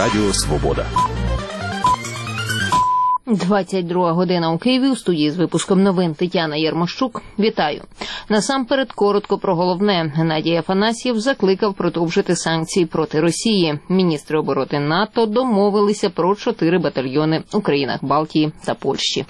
Радіо Свобода. 22 година у Києві. У студії з випуском новин Тетяна Єрмощук. Вітаю. Насамперед, коротко про головне. Геннадій Афанасьєв закликав продовжити санкції проти Росії. Міністри оборони НАТО домовилися про 4 батальйони у країнах Балтії та Польщі.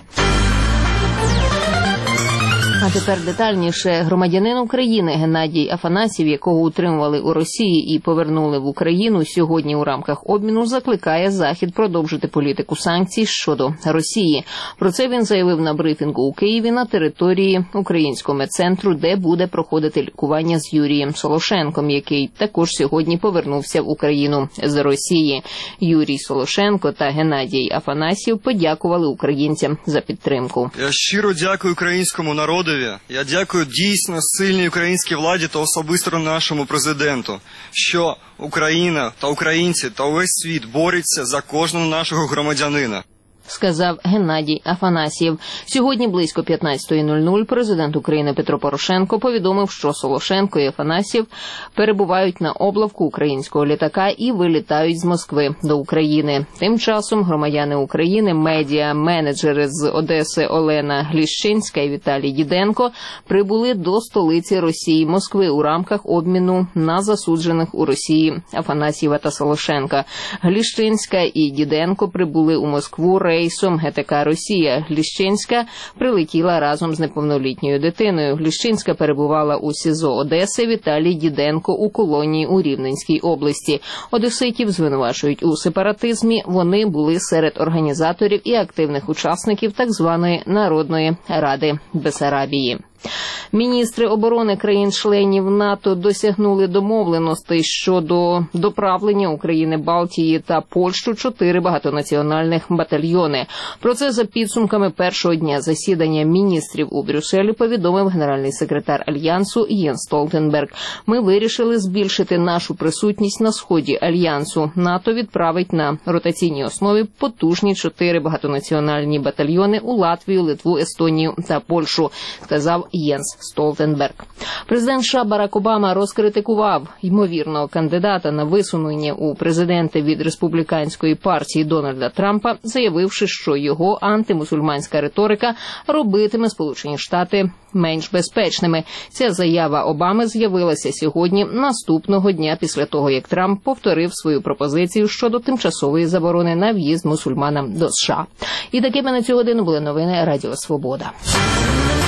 А тепер детальніше. Громадянин України Геннадій Афанасьєв, якого утримували у Росії і повернули в Україну, сьогодні у рамках обміну закликає Захід продовжити політику санкцій щодо Росії. Про це він заявив на брифінгу у Києві на території Українського медцентру, де буде проходити лікування з Юрієм Солошенком, який також сьогодні повернувся в Україну з Росії. Юрій Солошенко та Геннадій Афанасьєв подякували українцям за підтримку. Я щиро дякую українському народу. Я дякую дійсно сильній українській владі та особисто нашому президенту, що Україна та українці та увесь світ борються за кожного нашого громадянина. Сказав Геннадій Афанасьєв. Сьогодні близько 15:00 президент України Петро Порошенко повідомив, що Солошенко і Афанасьєв перебувають на облавку українського літака і вилітають з Москви до України. Тим часом громадяни України, медіа-менеджери з Одеси Олена Гліщинська і Віталій Діденко прибули до столиці Росії Москви у рамках обміну на засуджених у Росії Афанасьєва та Солошенка. Гліщинська і Діденко прибули у Москву рейсом ГТК «Росія». Гліщинська прилетіла разом з неповнолітньою дитиною. Гліщинська перебувала у СІЗО Одеси, Віталій Діденко у колонії у Рівненській області. Одеситів звинувачують у сепаратизмі. Вони були серед організаторів і активних учасників так званої Народної Ради Бессарабії. Міністри оборони країн-членів НАТО досягнули домовленостей щодо доправлення України, Балтії та Польщу 4 багатонаціональних батальйони. Про це за підсумками першого дня засідання міністрів у Брюсселі повідомив генеральний секретар Альянсу Єнс Столтенберг. Ми вирішили збільшити нашу присутність на сході Альянсу. НАТО відправить на ротаційній основі потужні 4 багатонаціональні батальйони у Латвію, Литву, Естонію та Польщу, сказав Єнс Столтенберг. Президент США Барак Обама розкритикував ймовірного кандидата на висунення у президенти від республіканської партії Дональда Трампа, заявивши, що його антимусульманська риторика робитиме Сполучені Штати менш безпечними. Ця заява Обами з'явилася сьогодні, наступного дня після того, як Трамп повторив свою пропозицію щодо тимчасової заборони на в'їзд мусульманам до США. І такими на цю годину були новини Радіо Свобода.